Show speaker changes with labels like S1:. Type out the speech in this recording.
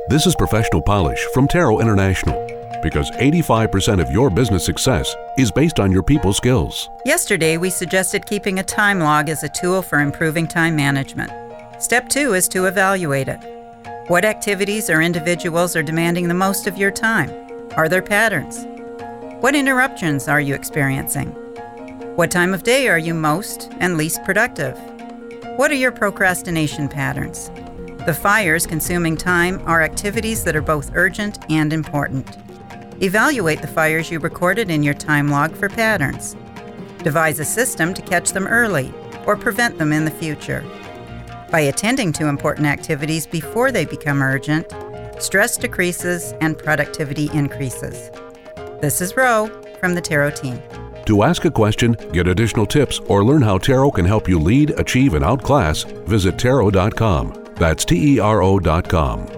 S1: This is Professional Polish from Tarot International, because 85% of your business success is based on your people skills.
S2: Yesterday, we suggested keeping a time log as a tool for improving time management. Step 2 is to evaluate it. What activities or individuals are demanding the most of your time? Are there patterns? What interruptions are you experiencing? What time of day are you most and least productive? What are your procrastination patterns? The fires consuming time are activities that are both urgent and important. Evaluate the fires you recorded in your time log for patterns. Devise a system to catch them early or prevent them in the future. By attending to important activities before they become urgent, stress decreases and productivity increases. This is Ro from the Tarot team.
S1: To ask a question, get additional tips, or learn how Tarot can help you lead, achieve, and outclass, visit Tarot.com. That's TERO.com.